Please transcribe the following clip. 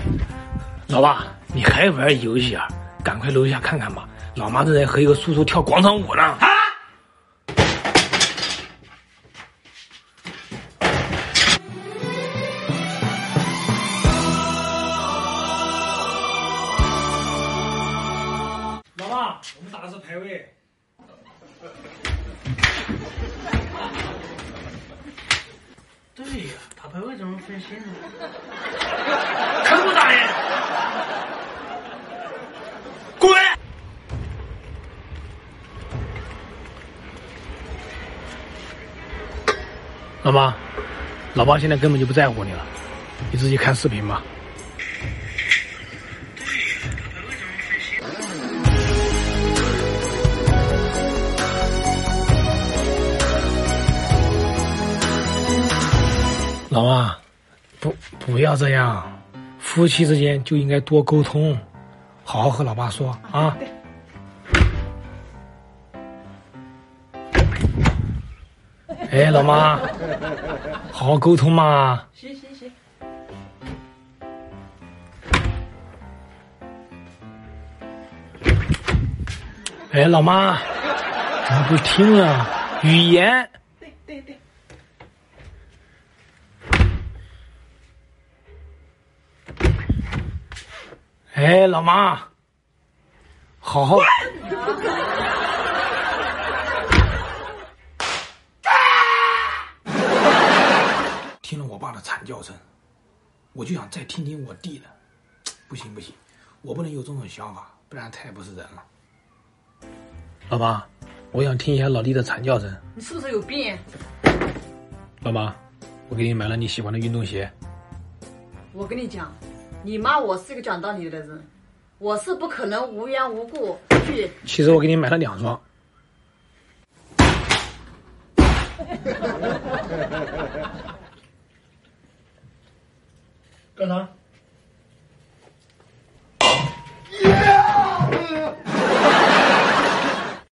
老爸，你还玩游戏啊？赶快楼下看看吧，老妈正在和一个叔叔跳广场舞呢。啊！老爸，我们打的是排位。对呀，打排位怎么分心呢？看不打呀！滚！老妈，老爸现在根本就不在乎你了，你自己看视频吧。老妈，不要这样，夫妻之间就应该多沟通，好好和老爸说啊。哎，老妈，好好沟通嘛。 行。 哎，老妈，怎么不听啊？语言。 对。 哎，老妈，好好。听了我爸的惨叫声，我就想再听听我弟的。不行，我不能有这种想法，不然太不是人了。老妈，我想听一下老弟的惨叫声。 你是不是有病？ 老妈，我给你买了你喜欢的运动鞋。 我跟你讲，你妈我是一个讲道理的人，我是不可能无缘无故去。 其实我给你买了2双。干啥？